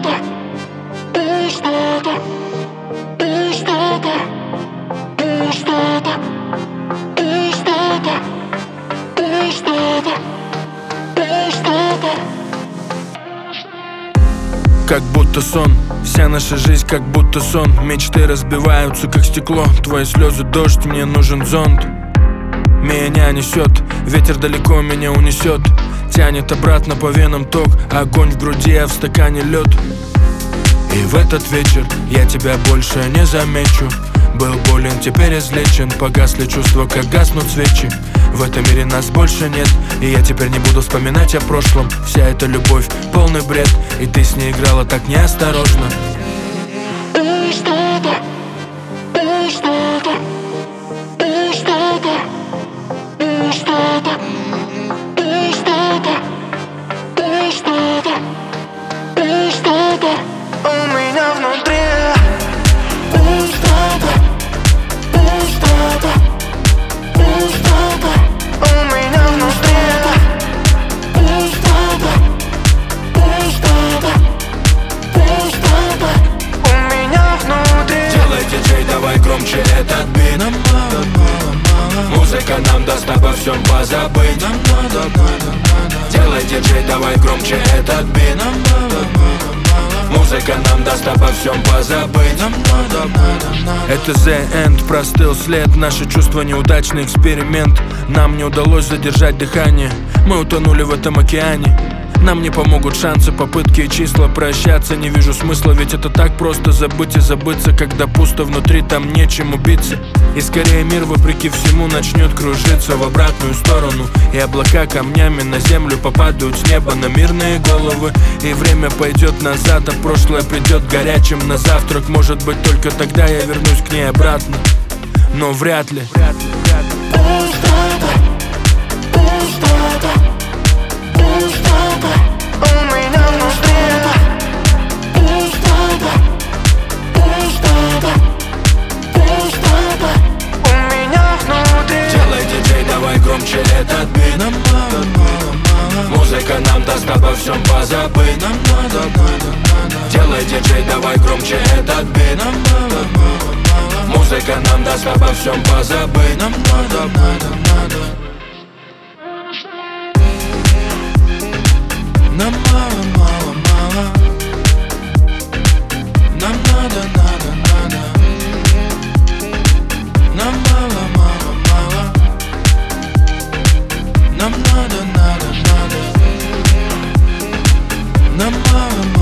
Как будто сон, вся наша жизнь как будто сон. Мечты разбиваются как стекло, твои слезы дождь, мне нужен зонт. Меня несет, ветер далеко меня унесет. Тянет обратно по венам ток, огонь в груди, а в стакане лед. И в этот вечер я тебя больше не замечу. Был болен, теперь излечен, погасли чувства, как гаснут свечи. В этом мире нас больше нет, и я теперь не буду вспоминать о прошлом. Вся эта любовь — полный бред, и ты с ней играла так неосторожно. У меня внутри Делай, диджей, давай громче этот бит. Нам мало, мало, мало. Музыка нам даст обо всем позабыть. Нам надо, надо, надо. Делай, диджей, давай громче этот бит. Нам мало, мало, мало. Музыка нам даст обо всем позабыть. Нам надо, надо, надо. Это The End, простыл след. Наши чувства — неудачный эксперимент. Нам не удалось задержать дыхание. Мы утонули в этом океане. Нам не помогут шансы, попытки и числа. Прощаться не вижу смысла, ведь это так просто забыть и забыться. Когда пусто внутри, там нечем убиться. И скорее мир, вопреки всему, начнет кружиться в обратную сторону. И облака камнями на землю попадают с неба на мирные головы. И время пойдет назад, а прошлое придет горячим на завтрак. Может быть, только тогда я вернусь к ней обратно, но вряд ли. Делай, диджей, давай громче этот бит. Нам мало, мало, мало. Музыка нам даст обо всем позабыть. Нам надо, надо, надо. Делай, диджей, давай громче этот бит. Нам мало, мало, мало. Музыка нам даст обо всем позабыть. Нам надо, надо, надо. Нам мало, мало, мало. Нам надо, надо, надо. Нам мало, мало, мало. Нам надо, надо, надо. Нам мало, мало.